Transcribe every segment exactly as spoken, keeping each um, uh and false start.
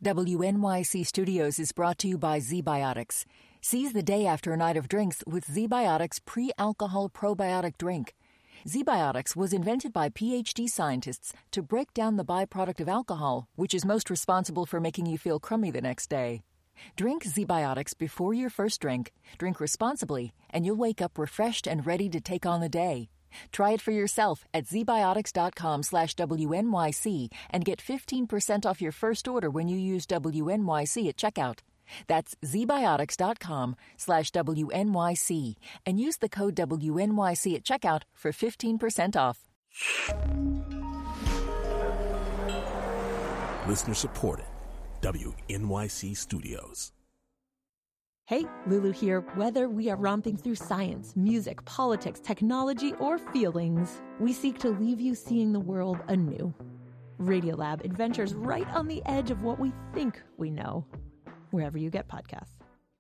W N Y C Studios is brought to you by ZBiotics. Seize the day after a night of drinks with ZBiotics pre-alcohol probiotic drink. ZBiotics was invented by P H D scientists to break down the byproduct of alcohol, which is most responsible for making you feel crummy the next day. Drink ZBiotics before your first drink, drink responsibly, and you'll wake up refreshed and ready to take on the day. Try it for yourself at zbiotics.com slash WNYC and get fifteen percent off your first order when you use W N Y C at checkout. That's zbiotics.com slash WNYC and use the code W N Y C at checkout for fifteen percent off. Listener supported. W N Y C Studios. Hey, Lulu here. Whether we are romping through science, music, politics, technology, or feelings, we seek to leave you seeing the world anew. Radiolab adventures right on the edge of what we think we know, wherever you get podcasts.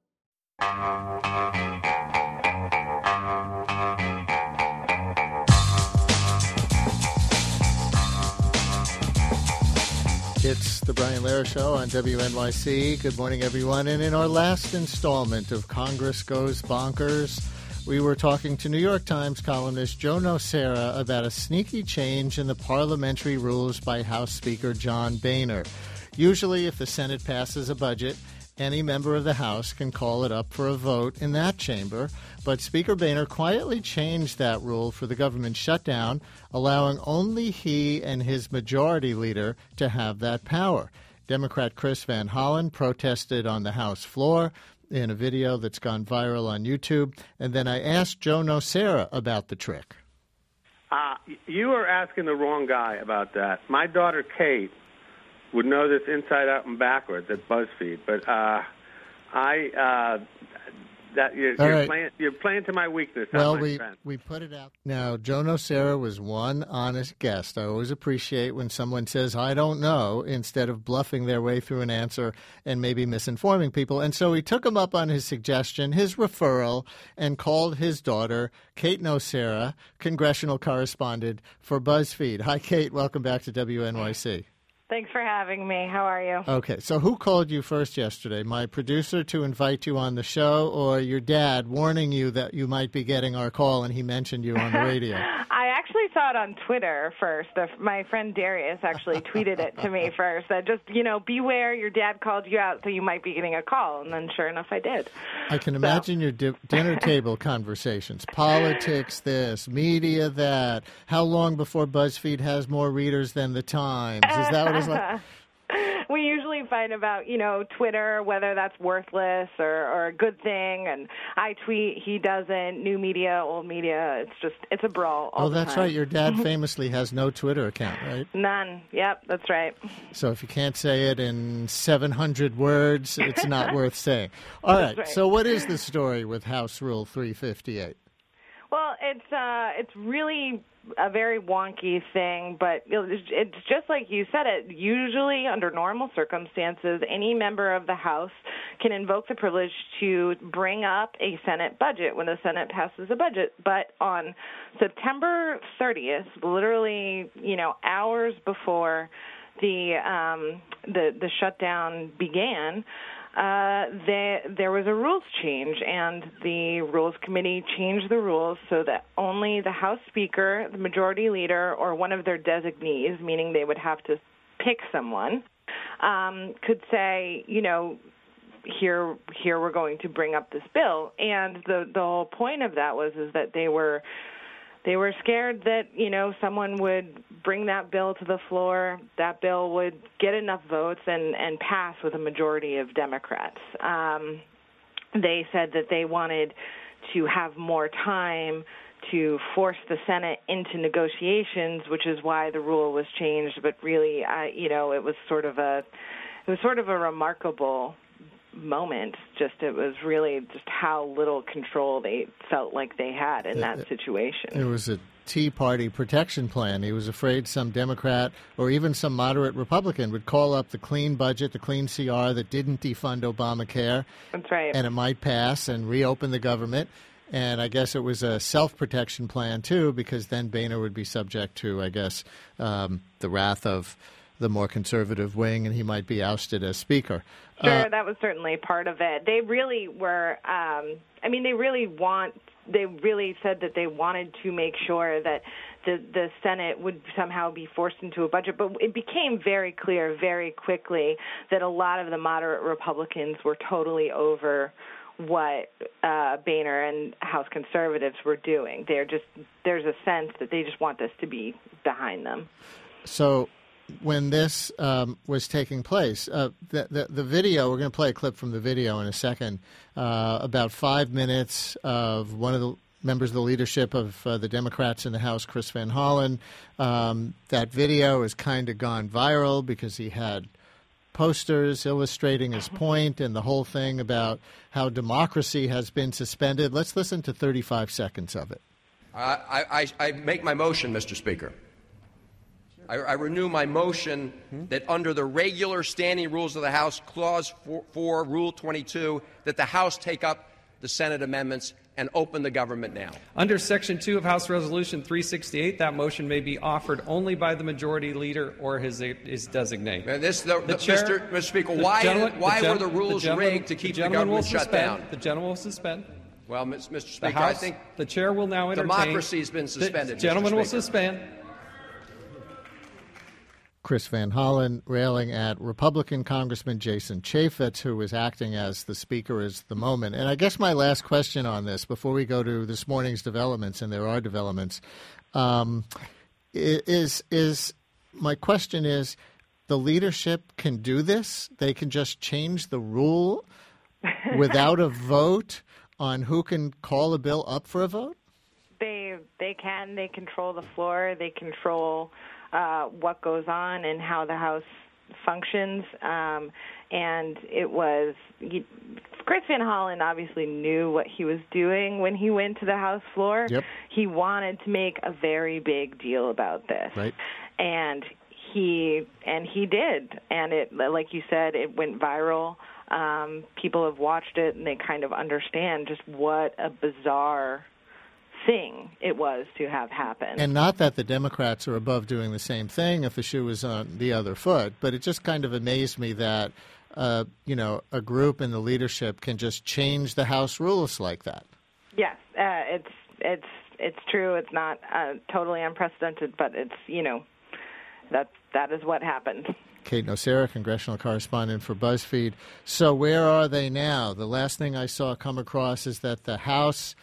It's the Brian Lehrer Show on W N Y C. Good morning, everyone. And in our last installment of Congress Goes Bonkers, we were talking to New York Times columnist Joe Nocera about a sneaky change in the parliamentary rules by House Speaker John Boehner. Usually, if the Senate passes a budget, any member of the House can call it up for a vote in that chamber, but Speaker Boehner quietly changed that rule for the government shutdown, allowing only he and his majority leader to have that power. Democrat Chris Van Hollen protested on the House floor in a video that's gone viral on YouTube, and then I asked Joe Nocera about the trick. Uh, you are asking the wrong guy about that. My daughter, Kate, would know this inside out and backwards at BuzzFeed, but uh, I uh, that you're, you're right. playing you're playing to my weakness. Well, my we friend. we put it out. Now, Joe Nocera was one honest guest. I always appreciate when someone says, I don't know, instead of bluffing their way through an answer and maybe misinforming people. And so he took him up on his suggestion, his referral, and called his daughter, Kate Nocera, congressional correspondent for BuzzFeed. Hi, Kate. Welcome back to W N Y C. Thanks for having me. How are you? Okay, so who called you first yesterday? My producer to invite you on the show, or your dad warning you that you might be getting our call and he mentioned you on the radio? I actually saw it on Twitter first. My friend Darius actually tweeted it to me first. That just, you know, beware, your dad called you out, so you might be getting a call. And then sure enough, I did. I can so. imagine your di- dinner table conversations. Politics this, media that. How long before BuzzFeed has more readers than the Times? Is that what it's like? We usually fight about, you know, Twitter, whether that's worthless or, or a good thing. And I tweet, he doesn't. New media, old media. It's just, it's a brawl all Oh, the that's time. right. Your dad famously has no Twitter account, right? None. Yep, that's right. So if you can't say it in seven hundred words, it's not worth saying. All right. right. So what is the story with House Rule three fifty-eight? Well, it's uh, it's really a very wonky thing, but it's just like you said it. Usually, under normal circumstances, any member of the House can invoke the privilege to bring up a Senate budget when the Senate passes a budget. But on September thirtieth, literally, you know, hours before the um, the the shutdown began, Uh, there, there was a rules change, and the Rules Committee changed the rules so that only the House Speaker, the Majority Leader, or one of their designees, meaning they would have to pick someone, um, could say, you know, here, here we're going to bring up this bill. And the the whole point of that was is that they were They were scared that, you know, someone would bring that bill to the floor, that bill would get enough votes and, and pass with a majority of Democrats. Um, they said that they wanted to have more time to force the Senate into negotiations, which is why the rule was changed. But really, I, you know, it was sort of a, it was sort of a remarkable moment. Just it was really just how little control they felt like they had in that situation. It was a Tea Party protection plan. He was afraid some Democrat or even some moderate Republican would call up the clean budget, the clean C R that didn't defund Obamacare. That's right. And it might pass and reopen the government. And I guess it was a self-protection plan, too, because then Boehner would be subject to, I guess, um, the wrath of the more conservative wing, and he might be ousted as Speaker. Sure, Uh, that was certainly part of it. They really were, um, I mean, they really want, they really said that they wanted to make sure that the, the Senate would somehow be forced into a budget, but it became very clear very quickly that a lot of the moderate Republicans were totally over what uh, Boehner and House conservatives were doing. They're just, there's a sense that they just want this to be behind them. So when this um, was taking place, uh, the, the, the video, we're going to play a clip from the video in a second, uh, about five minutes of one of the members of the leadership of uh, the Democrats in the House, Chris Van Hollen. Um, that video has kind of gone viral because he had posters illustrating his point and the whole thing about how democracy has been suspended. Let's listen to thirty-five seconds of it. Uh, I, I, I make my motion, Mister Speaker. I, I renew my motion that under the regular standing rules of the House, Clause four, Rule twenty-two, that the House take up the Senate amendments and open the government now. Under Section two of House Resolution three sixty-eight, that motion may be offered only by the majority leader or his, his designate. And this, the, the the, chair, Mister Mister Speaker, why, why the were the rules the rigged to keep the, the government shut suspend, down? The gentleman will suspend. Well, Mister The Speaker, House, I think the chair will now entertain. Democracy has been suspended. The gentleman will Mister suspend. Chris Van Hollen railing at Republican Congressman Jason Chaffetz, who was acting as the Speaker at the moment. And I guess my last question on this, before we go to this morning's developments, and there are developments, um, is is my question is, the leadership can do this? They can just change the rule without a vote on who can call a bill up for a vote? They they can. They control the floor. They control Uh, what goes on and how the House functions. Um, and it was, he, Chris Van Hollen obviously knew what he was doing when he went to the House floor. Yep. He wanted to make a very big deal about this. Right. And he, and he did. And it, like you said, it went viral. Um, people have watched it and they kind of understand just what a bizarre thing it was to have happen. And not that the Democrats are above doing the same thing if the shoe was on the other foot, but it just kind of amazed me that, uh, you know, a group in the leadership can just change the House rules like that. Yes, uh, it's it's it's true. It's not uh, totally unprecedented, but it's, you know, that that is what happened. Kate Nocera, congressional correspondent for BuzzFeed. So where are they now? The last thing I saw come across is that the House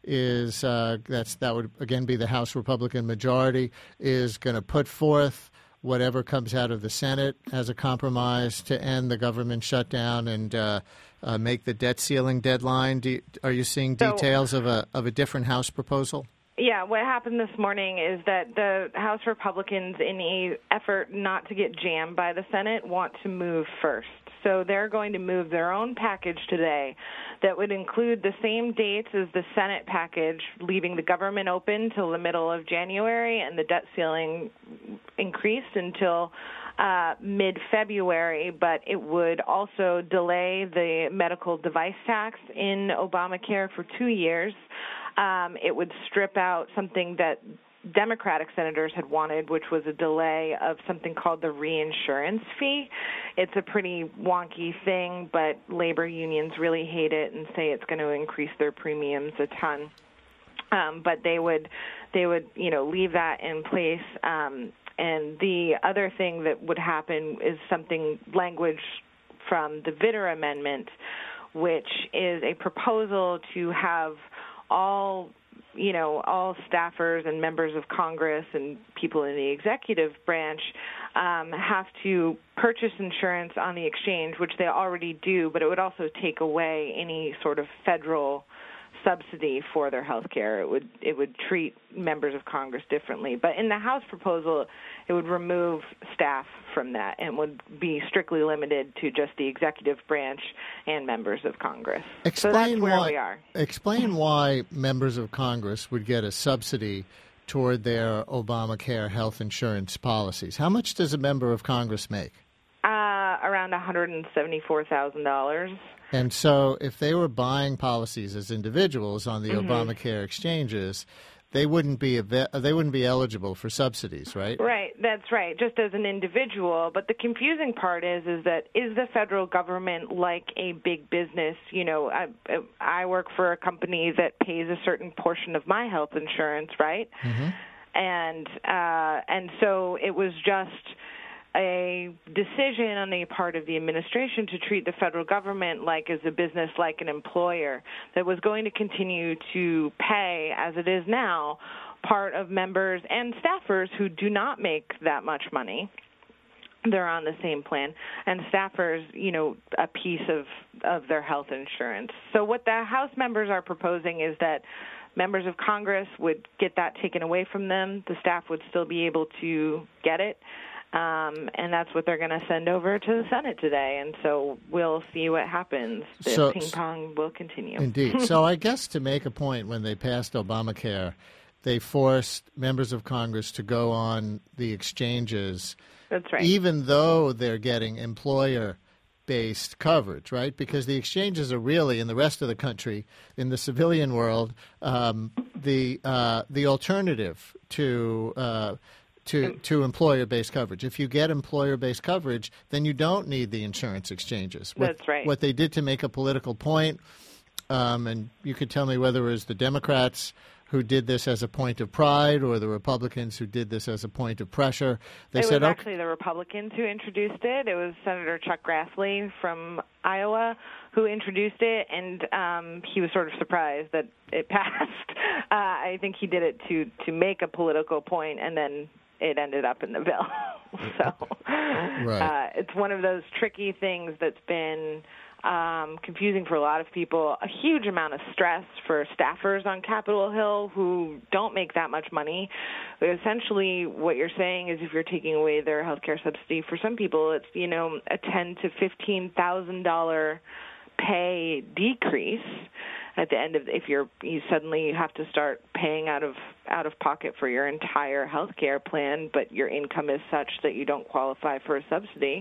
is uh, that's that would again be the House Republican majority is going to put forth whatever comes out of the Senate as a compromise to end the government shutdown and uh, uh, make the debt ceiling deadline. Do you, are you seeing details so, of a of a different House proposal? Yeah, what happened this morning is that the House Republicans, in an effort not to get jammed by the Senate, want to move first. So they're going to move their own package today that would include the same dates as the Senate package, leaving the government open till the middle of January and the debt ceiling increased until uh, mid-February, but it would also delay the medical device tax in Obamacare for two years. Um, it would strip out something that Democratic senators had wanted, which was a delay of something called the reinsurance fee. It's a pretty wonky thing, but labor unions really hate it and say it's going to increase their premiums a ton. Um, but they would, they would, you know, leave that in place. Um, and the other thing that would happen is something language from the Vitter Amendment, which is a proposal to have all you know, all staffers and members of Congress and people in the executive branch um, have to purchase insurance on the exchange, which they already do, but it would also take away any sort of federal subsidy for their health care. It would it would treat members of Congress differently. But in the House proposal, it would remove staff from that and would be strictly limited to just the executive branch and members of Congress. Explain so that's where why, we are. Explain why members of Congress would get a subsidy toward their Obamacare health insurance policies. How much does a member of Congress make? Uh, around one hundred seventy-four thousand dollars. And so if they were buying policies as individuals on the mm-hmm. Obamacare exchanges, they wouldn't be they wouldn't be eligible for subsidies, right? Right, that's right, just as an individual. But the confusing part is is that is the federal government like a big business? You know, I, I work for a company that pays a certain portion of my health insurance, right? Mm-hmm. And uh, and so it was just a decision on the part of the administration to treat the federal government like as a business, like an employer, that was going to continue to pay, as it is now, part of members and staffers who do not make that much money. They're on the same plan, and staffers, you know, a piece of, of their health insurance. So what the House members are proposing is that members of Congress would get that taken away from them. The staff would still be able to get it. Um, and that's what they're going to send over to the Senate today. And so we'll see what happens. The so, ping pong will continue. Indeed. So I guess to make a point, when they passed Obamacare, they forced members of Congress to go on the exchanges. That's right. Even though they're getting employer-based coverage, right? Because the exchanges are really, in the rest of the country, in the civilian world, um, the uh, the alternative to uh, to to employer-based coverage. If you get employer-based coverage, then you don't need the insurance exchanges. What, That's right. What they did to make a political point, um, and you could tell me whether it was the Democrats who did this as a point of pride or the Republicans who did this as a point of pressure. They it said, was okay, actually the Republicans who introduced it. It was Senator Chuck Grassley from Iowa who introduced it, and um, he was sort of surprised that it passed. Uh, I think he did it to, to make a political point, and then it ended up in the bill. so right. uh, it's one of those tricky things that's been um, confusing for a lot of people, a huge amount of stress for staffers on Capitol Hill who don't make that much money. But essentially what you're saying is if you're taking away their health care subsidy, for some people it's, you know, a ten thousand to fifteen thousand dollars pay decrease at the end of if you're you suddenly have to start paying out of out of pocket for your entire health care plan, but your income is such that you don't qualify for a subsidy.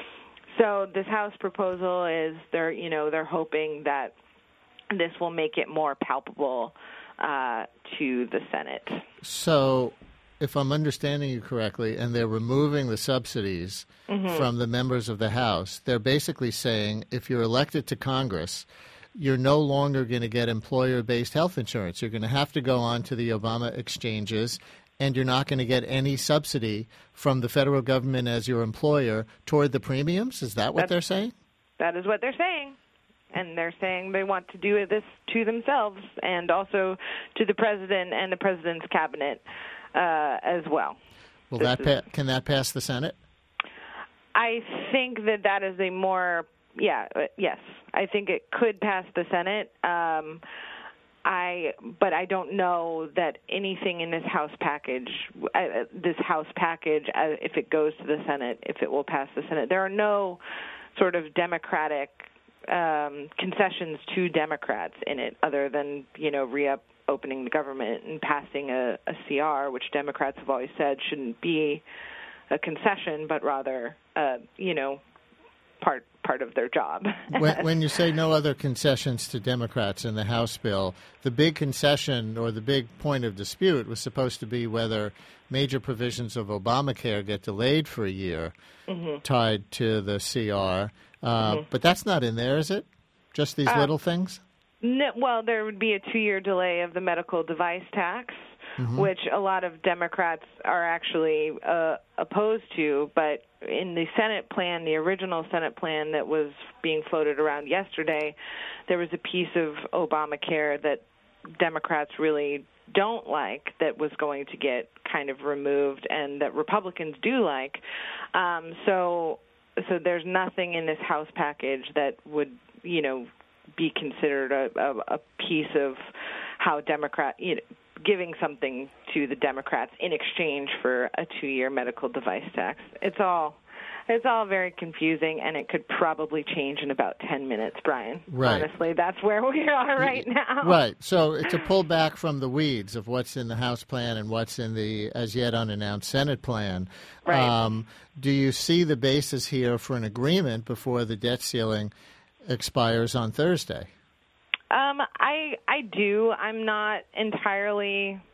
So this House proposal is they're you know they're hoping that this will make it more palpable uh, to the Senate. So, if I'm understanding you correctly, and they're removing the subsidies mm-hmm. from the members of the House, they're basically saying if you're elected to Congress, you're no longer going to get employer-based health insurance. You're going to have to go on to the Obama exchanges, and you're not going to get any subsidy from the federal government as your employer toward the premiums? Is that what That's, they're saying? That is what they're saying. And they're saying they want to do this to themselves and also to the president and the president's cabinet uh, as well. Will this that pa- is, can that pass the Senate? I think that that is a more yeah uh, yes. I think it could pass the Senate. Um, I but I don't know that anything in this House package, uh, this House package, uh, if it goes to the Senate, if it will pass the Senate. There are no sort of Democratic um, concessions to Democrats in it, other than you know reopening the government and passing a, a C R, which Democrats have always said shouldn't be a concession, but rather uh, you know part. part of their job. when, when you say no other concessions to Democrats in the House bill, the big concession or the big point of dispute was supposed to be whether major provisions of Obamacare get delayed for a year mm-hmm. tied to the C R. Uh, mm-hmm. But that's not in there, is it? Just these uh, little things? No, well, there would be a two-year delay of the medical device tax, mm-hmm. which a lot of Democrats are actually uh, opposed to, but in the Senate plan, the original Senate plan that was being floated around yesterday, there was a piece of Obamacare that Democrats really don't like that was going to get kind of removed and that Republicans do like. Um, so so there's nothing in this House package that would, you know, be considered a, a, a piece of how Democrat, you know, giving something to the Democrats in exchange for a two-year medical device tax. It's all it's all very confusing, and it could probably change in about ten minutes, Brian. Right. Honestly, that's where we are right now. Right. So it's a pullback from the weeds of what's in the House plan and what's in the as yet unannounced Senate plan. Right. Um, do you see the basis here for an agreement before the debt ceiling expires on Thursday? Um, I I do. I'm not entirely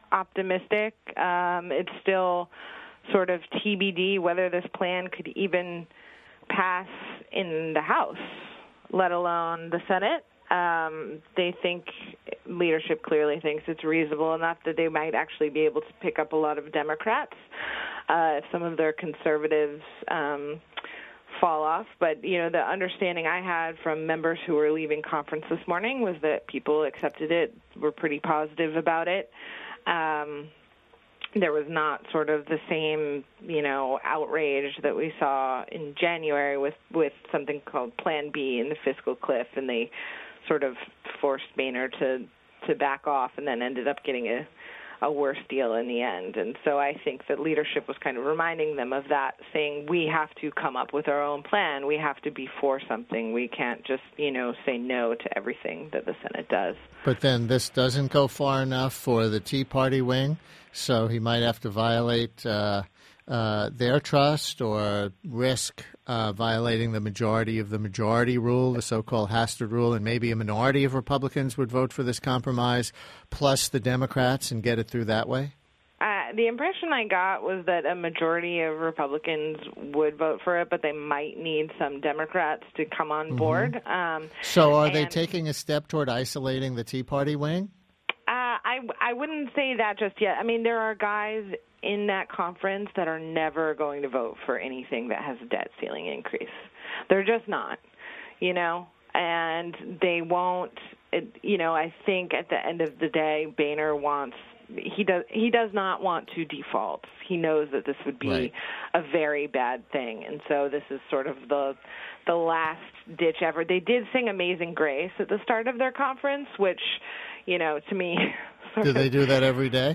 optimistic. Um, it's still sort of T B D whether this plan could even pass in the House, let alone the Senate. Um, they think, leadership clearly thinks it's reasonable enough that they might actually be able to pick up a lot of Democrats uh, if some of their conservatives um, fall off. But, you know, the understanding I had from members who were leaving conference this morning was that people accepted it, were pretty positive about it. Um, there was not sort of the same, you know, outrage that we saw in January with, with something called Plan B in the fiscal cliff, and they sort of forced Boehner to, to back off and then ended up getting a, a worse deal in the end. And so I think that leadership was kind of reminding them of that, saying we have to come up with our own plan. We have to be for something. We can't just, you know, say no to everything that the Senate does. But then this doesn't go far enough for the Tea Party wing, so he might have to violate uh, uh, their trust or risk uh, violating the majority of the majority rule, the so-called Hastert rule, and maybe a minority of Republicans would vote for this compromise, plus the Democrats, and get it through that way? Uh, the impression I got was that a majority of Republicans would vote for it, but they might need some Democrats to come on board. Mm-hmm. Um, so are and, they taking a step toward isolating the Tea Party wing? Uh, I, I wouldn't say that just yet. I mean, there are guys in that conference that are never going to vote for anything that has a debt ceiling increase. They're just not, you know, and they won't, it, you know, I think at the end of the day, Boehner wants, he does, he does not want to default. He knows that this would be right. a very bad thing. And so this is sort of the, the last ditch effort. They did sing Amazing Grace at the start of their conference, which, you know, to me. Do they do that every day?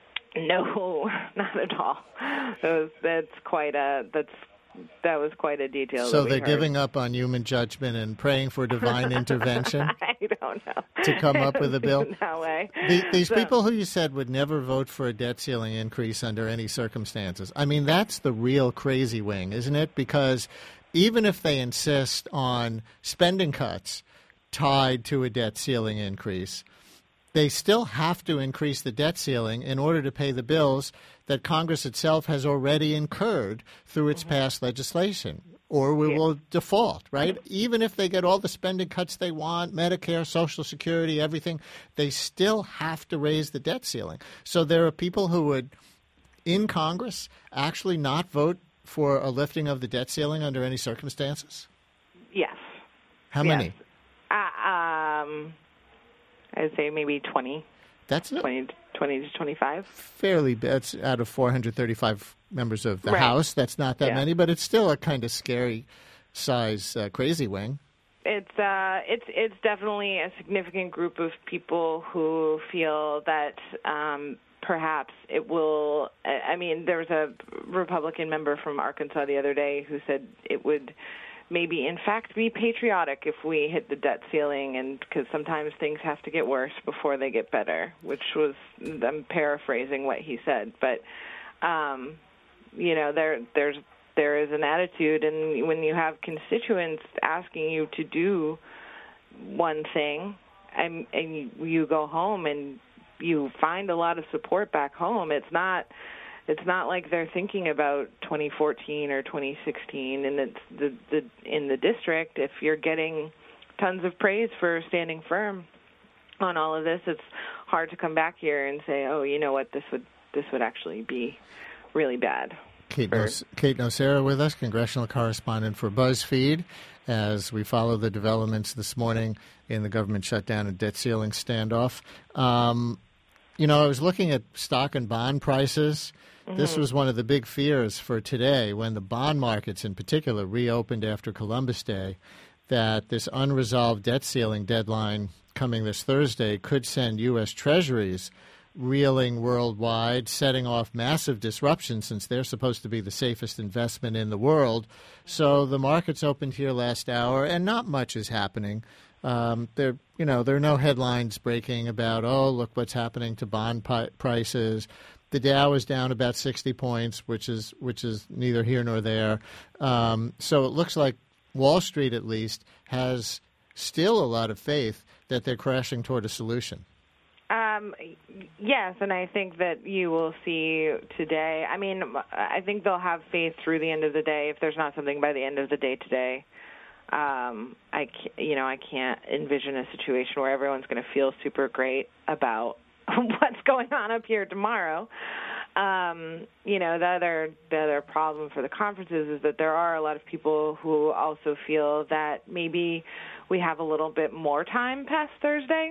No, not at all. That was, that's quite a that's that was quite a detail. So that they're we giving up on human judgment and praying for divine intervention. I don't know To come up with a bill. that way. The, these so, people who you said would never vote for a debt ceiling increase under any circumstances. I mean, that's the real crazy wing, isn't it? Because even if they insist on spending cuts tied to a debt ceiling increase, they still have to increase the debt ceiling in order to pay the bills that Congress itself has already incurred through its mm-hmm. past legislation, or we yeah. will default, right? Even if they get all the spending cuts they want, Medicare, Social Security, everything, they still have to raise the debt ceiling. So there are people who would, in Congress, actually not vote for a lifting of the debt ceiling under any circumstances? Yes. How yes. many? Uh, um... I'd say maybe twenty. That's twenty, twenty to twenty-five. Fairly, that's out of four hundred thirty-five members of the right. House. That's not that yeah. many, but it's still a kind of scary size uh, crazy wing. It's uh, it's it's definitely a significant group of people who feel that um, perhaps it will. I mean, there was a Republican member from Arkansas the other day who said it would maybe, in fact, be patriotic if we hit the debt ceiling, and because sometimes things have to get worse before they get better, which was, I'm paraphrasing what he said. But, um, you know, there there's there is an attitude, and when you have constituents asking you to do one thing, and, and you, you go home and you find a lot of support back home, it's not... It's not like they're thinking about twenty fourteen or twenty sixteen, and it's the, the in the district. If you're getting tons of praise for standing firm on all of this, it's hard to come back here and say, "Oh, you know what? This would this would actually be really bad." Kate, for... Nos- Kate Nocera with us, congressional correspondent for BuzzFeed, as we follow the developments this morning in the government shutdown and debt ceiling standoff. Um, you know, I was looking at stock and bond prices. This was one of the big fears for today when the bond markets in particular reopened after Columbus Day, that this unresolved debt ceiling deadline coming this Thursday could send U S. Treasuries reeling worldwide, setting off massive disruption since they're supposed to be the safest investment in the world. So the markets opened here last hour, and not much is happening. Um, there, you know, there are no headlines breaking about, oh, look what's happening to bond pi- prices. The Dow is down about sixty points, which is which is neither here nor there. Um, so it looks like Wall Street, at least, has still a lot of faith that they're crashing toward a solution. Uh, Um, yes, and I think that you will see today. I mean, I think they'll have faith through the end of the day. If there's not something by the end of the day today, um, I can't, you know, I can't envision a situation where everyone's going to feel super great about what's going on up here tomorrow. Um, you know, the other the other problem for the conferences is that there are a lot of people who also feel that maybe we have a little bit more time past Thursday.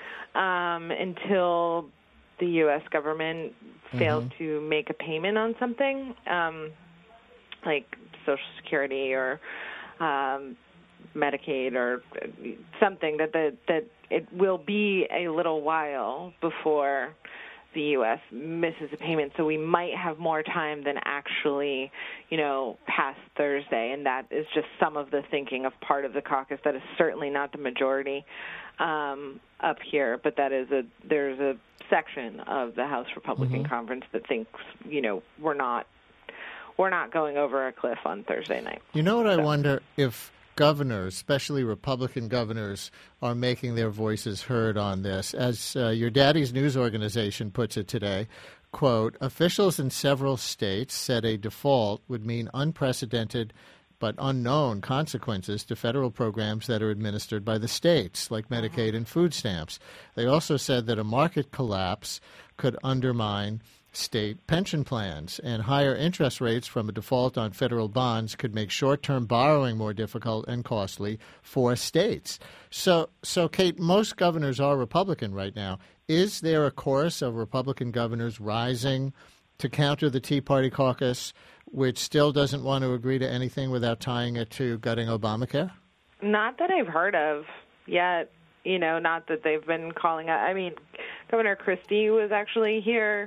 Um, until the U S government fails mm-hmm. to make a payment on something, um, like Social Security or um, Medicaid or something, that the, that it will be a little while before the U S misses a payment. So we might have more time than actually, you know, past Thursday, and that is just some of the thinking of part of the caucus. That is certainly not the majority um, up here, but that is a there's a section of the House Republican mm-hmm. Conference that thinks, you know, we're not we're not going over a cliff on Thursday night. You know what so. I wonder if governors, especially Republican governors, are making their voices heard on this. As uh, your daddy's news organization puts it today, quote, officials in several states said a default would mean unprecedented but unknown consequences to federal programs that are administered by the states, like Medicaid and food stamps. They also said that a market collapse could undermine state pension plans, and higher interest rates from a default on federal bonds could make short-term borrowing more difficult and costly for states. So, so Kate, most governors are Republican right now. Is there a chorus of Republican governors rising to counter the Tea Party caucus, which still doesn't want to agree to anything without tying it to gutting Obamacare? Not that I've heard of yet. You know, not that they've been calling out. I mean, Governor Christie was actually here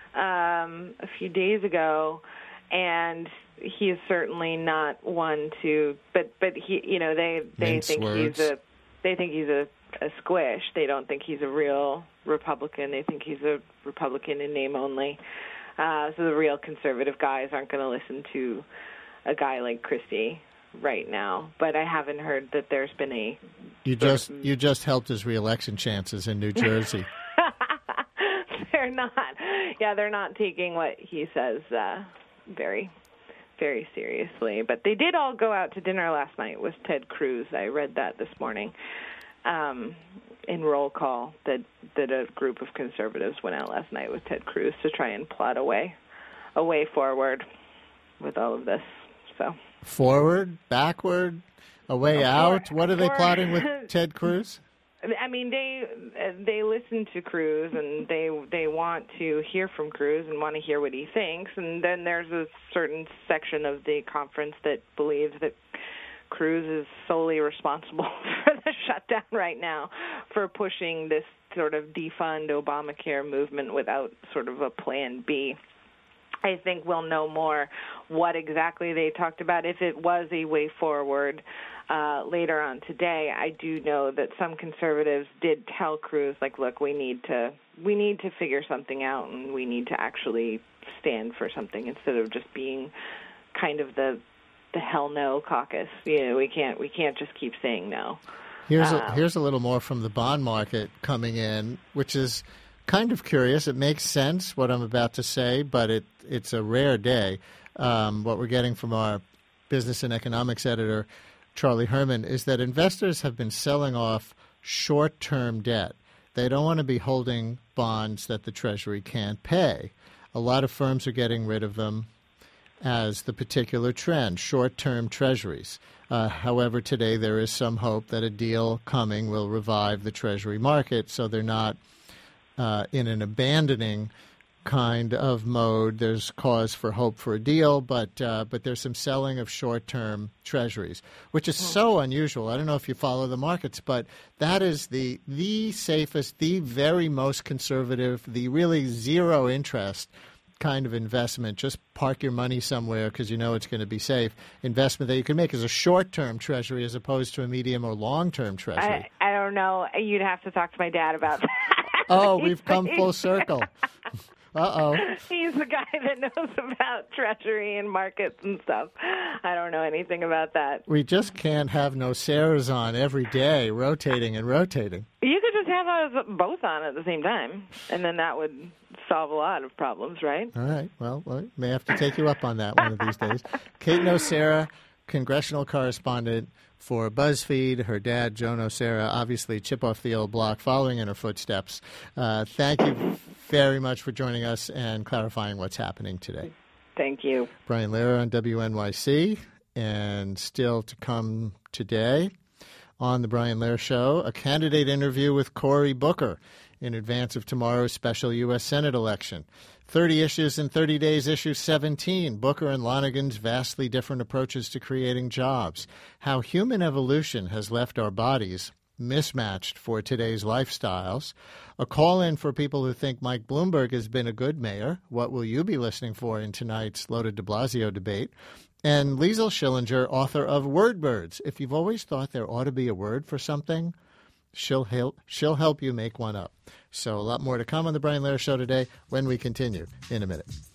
Um, a few days ago, and he is certainly not one to. But but he, you know, they they Mince think words. he's a they think he's a, a squish. They don't think he's a real Republican. They think he's a Republican in name only. Uh, so the real conservative guys aren't going to listen to a guy like Christie right now. But I haven't heard that there's been a. You just of, you just helped his reelection chances in New Jersey. They're not. Yeah, they're not taking what he says uh, very, very seriously. But they did all go out to dinner last night with Ted Cruz. I read that this morning um, in roll call that, that a group of conservatives went out last night with Ted Cruz to try and plot a way, a way forward with all of this. So forward, backward, a way oh, out. for, what are they for, plotting with Ted Cruz? I mean, they they listen to Cruz, and they they want to hear from Cruz and want to hear what he thinks. And then there's a certain section of the conference that believes that Cruz is solely responsible for the shutdown right now, for pushing this sort of defund Obamacare movement without sort of a plan B. I think we'll know more what exactly they talked about, if it was a way forward uh, later on today. I do know that some conservatives did tell Cruz, like, look, we need to we need to figure something out, and we need to actually stand for something instead of just being kind of the the hell no caucus. You know, we can't we can't just keep saying no. Here's um, a, here's a little more from the bond market coming in, which is kind of curious. It makes sense what I'm about to say, but it it's a rare day. Um, what we're getting from our business and economics editor, Charlie Herman, is that investors have been selling off short-term debt. They don't want to be holding bonds that the Treasury can't pay. A lot of firms are getting rid of them as the particular trend, short-term Treasuries. Uh, however, today there is some hope that a deal coming will revive the Treasury market, so they're not uh, in an abandoning kind of mode. There's cause for hope for a deal, but uh, but there's some selling of short-term Treasuries, which is so unusual. I don't know if you follow the markets, but that is the the safest, the very most conservative, the really zero interest kind of investment. Just park your money somewhere because you know it's going to be safe. Investment that you can make is a short-term Treasury as opposed to a medium or long-term Treasury. I, I don't know. You'd have to talk to my dad about that. Oh, we've come full circle. Uh-oh. He's the guy that knows about Treasury and markets and stuff. I don't know anything about that. We just can't have no Sarahs on every day, rotating and rotating. You could just have us both on at the same time, and then that would solve a lot of problems, right? All right. Well, we may have to take you up on that one of these days. Kate Nocera, congressional correspondent for BuzzFeed. Her dad, Joe Nocera, obviously chip off the old block, following in her footsteps. Uh, thank you very much for joining us and clarifying what's happening today. Thank you. Brian Lehrer on W N Y C, and still to come today on The Brian Lehrer Show, a candidate interview with Cory Booker in advance of tomorrow's special U S Senate election. thirty issues in thirty days, issue seventeen, Booker and Lonegan's vastly different approaches to creating jobs. How human evolution has left our bodies mismatched for today's lifestyles. A call-in for people who think Mike Bloomberg has been a good mayor. What will you be listening for in tonight's loaded de Blasio debate? And Liesl Schillinger, author of Wordbirds. If you've always thought there ought to be a word for something, she'll help, she'll help you make one up. So a lot more to come on The Brian Lehrer Show today when we continue in a minute.